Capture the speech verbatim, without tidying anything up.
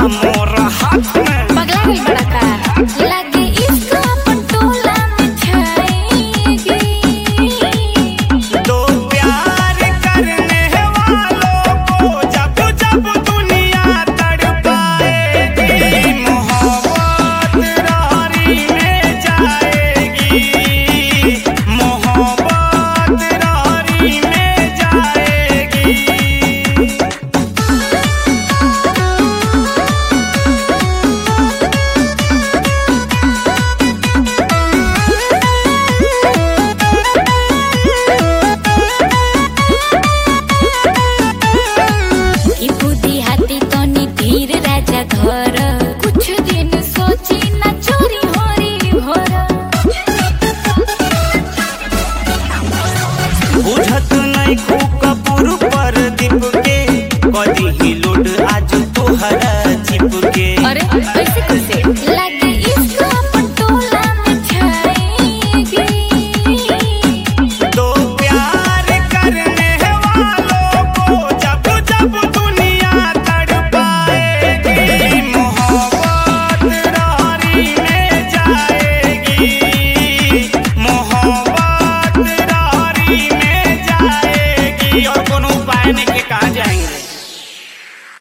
मोर हाथ में। पगला गई बड़ा का लगे इसको अपन टोला में छाएगी। दो प्यार करने वालों को जब जब दुनिया तड़पाएगी, मोहब्बत रारी में जाएगी, मोहब्बत रारी में जाएगी। घर कुछ दिन सोची न चोरी होरी भोर। बुझत नहीं कपूर पर दीप के, कदी ही लूट आज तोहरा चिप के। अरे